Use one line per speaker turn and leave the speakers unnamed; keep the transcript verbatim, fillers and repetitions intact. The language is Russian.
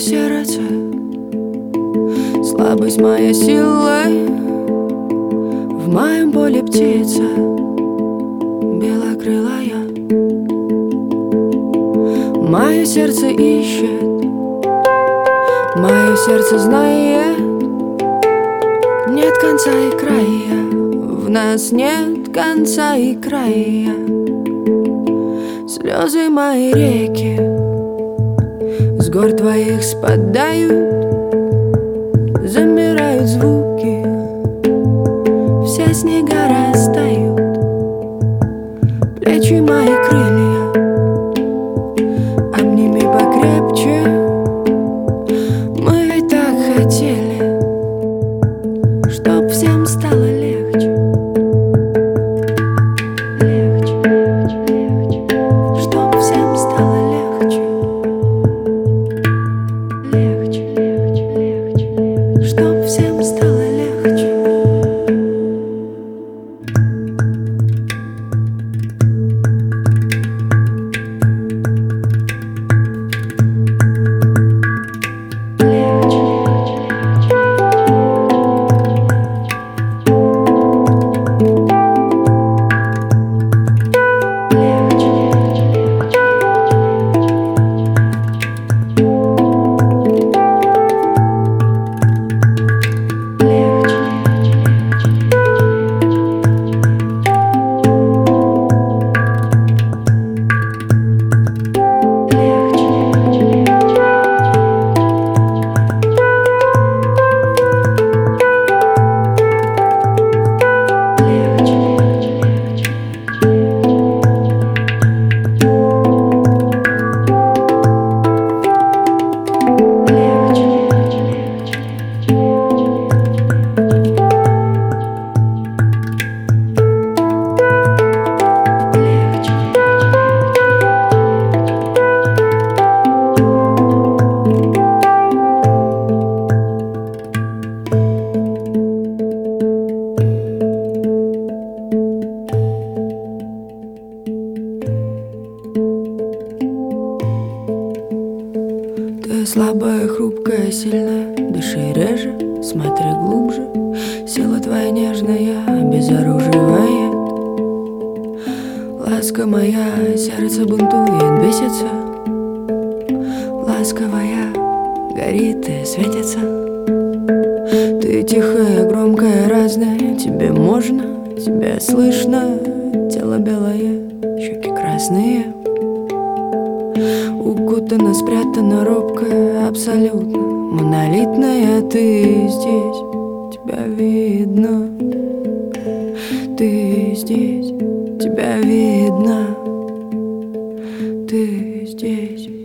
сердце, слабость моя сила, в моем поле птица белокрылая. Мое сердце ищет, мое сердце знает, нет конца и края, в нас нет конца и края. Слезы мои реки с гор твоих спадают, замирают звуки, все снега растают. Плечи мои крылья, обними покрепче, мы ведь так хотели, чтоб всем стало легче. Легче, легче, легче, чтоб всем стало легче. Легче, легче, легче, чтоб всем стало легче. Ты слабая, хрупкая, сильная, дыши реже, смотри глубже. Сила твоя нежная обезоруживает. Ласка моя, сердце бунтует, бесится. Ласковая, горит и светится. Ты тихая, громкая, разная, тебе можно, тебя слышно. Тело белое, щеки красные, укутана, спрятана, робкая, абсолютно монолитная. Ты здесь, тебя видно. Ты здесь, тебя видно. Ты здесь.